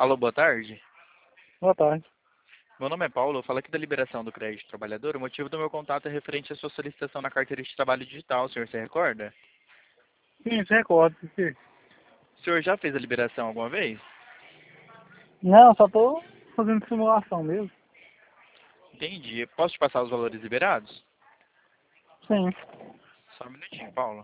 Alô, boa tarde. Boa tarde. Meu nome é Paulo, eu falo aqui da liberação do crédito trabalhador. O motivo do meu contato é referente à sua solicitação na carteira de trabalho digital, o senhor se recorda? Sim, se recorda. Sim. O senhor já fez a liberação alguma vez? Não, só tô fazendo simulação mesmo. Entendi. Posso te passar os valores liberados? Sim. Só um minutinho, Paulo.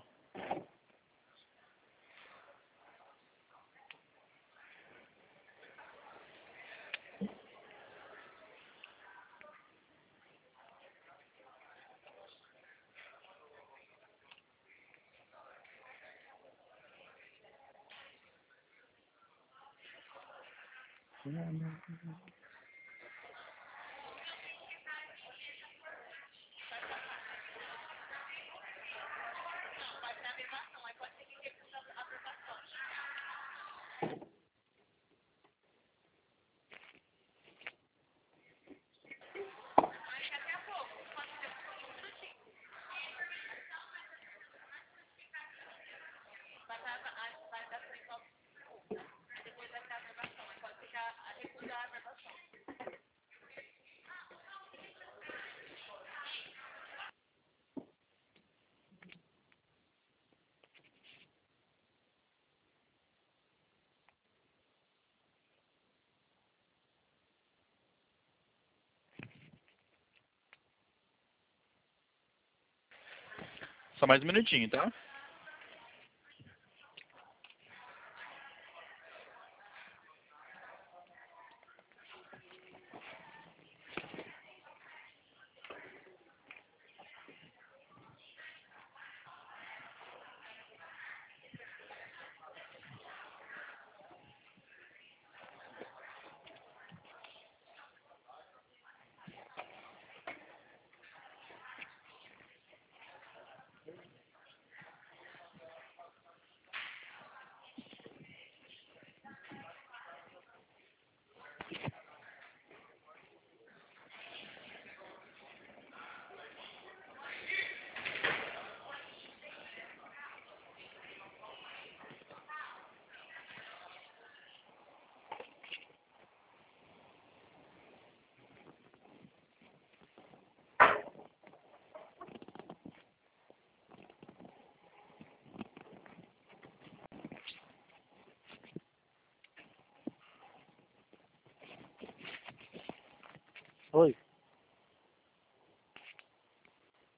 Só mais um minutinho, tá?